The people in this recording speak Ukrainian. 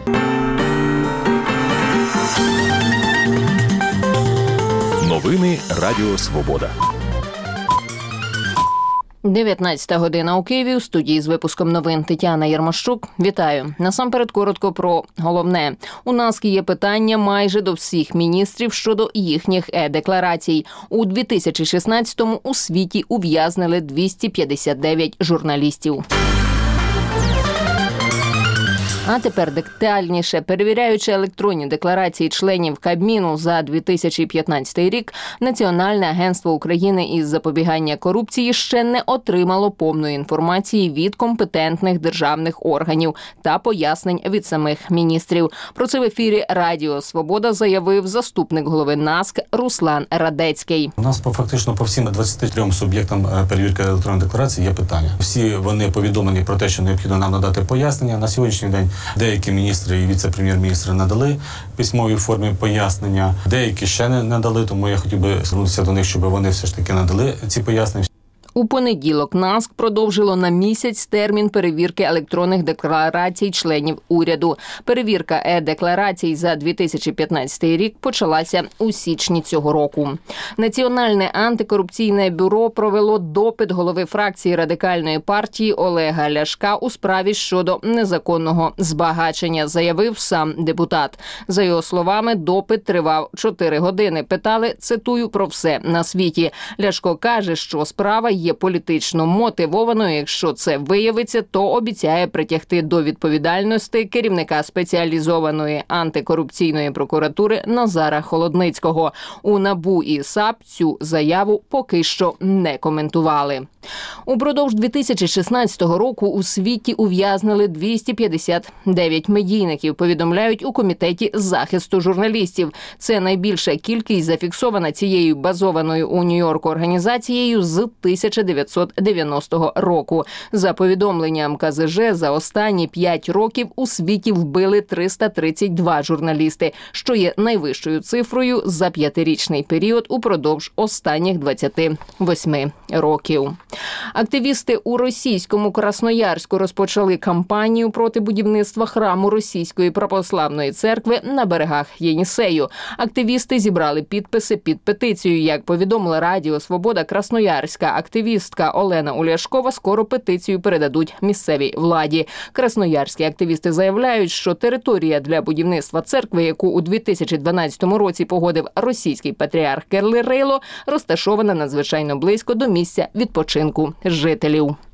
Новини Радіо Свобода. 19 година у Києві. У студії з випуском новин Тетяна Єрмощук. Вітаю. Насамперед коротко про головне. У нас є питання майже до всіх міністрів щодо їхніх е-декларацій. У 2016-му у світі ув'язнили 259 журналістів. А тепер детальніше. Перевіряючи електронні декларації членів Кабміну за 2015 рік, Національне агентство України із запобігання корупції ще не отримало повної інформації від компетентних державних органів та пояснень від самих міністрів. Про це в ефірі Радіо Свобода заявив заступник голови НАЗК Руслан Радецький. У нас фактично по всім 23 суб'єктам перевірки електронних декларацій є питання. Всі вони повідомлені про те, що необхідно нам надати пояснення. На сьогоднішній день деякі міністри і віце-прем'єр-міністри надали в письмовій формі пояснення, деякі ще не надали, тому я хотів би звернутися до них, щоб вони все ж таки надали ці пояснення. У понеділок НАЗК продовжило на місяць термін перевірки електронних декларацій членів уряду. Перевірка е-декларацій за 2015 рік почалася у січні цього року. Національне антикорупційне бюро провело допит голови фракції Радикальної партії Олега Ляшка у справі щодо незаконного збагачення, заявив сам депутат. За його словами, допит тривав 4 години. Питали, цитую, про все на світі. Ляшко каже, що справа є політично мотивованою. Якщо це виявиться, то обіцяє притягти до відповідальності керівника спеціалізованої антикорупційної прокуратури Назара Холодницького. У НАБУ і САП цю заяву поки що не коментували. Упродовж 2016 року у світі ув'язнили 259 медійників, повідомляють у Комітеті захисту журналістів. Це найбільша кількість, зафіксована цією базованою у Нью-Йорку організацією з 1990 року. За повідомленням КЗЖ, за останні 5 років у світі вбили 332 журналісти, що є найвищою цифрою за 5-річний період упродовж останніх 28 років. Активісти у російському Красноярську розпочали кампанію проти будівництва храму Російської православної церкви на берегах Єнісею. Активісти зібрали підписи під петицією. Як повідомила Радіо Свобода, красноярська активістка Олена Уляшкова скоро петицію передадуть місцевій владі. Красноярські активісти заявляють, що територія для будівництва церкви, яку у 2012 році погодив російський патріарх Кирило, розташована надзвичайно близько до місця відпочинку жителів.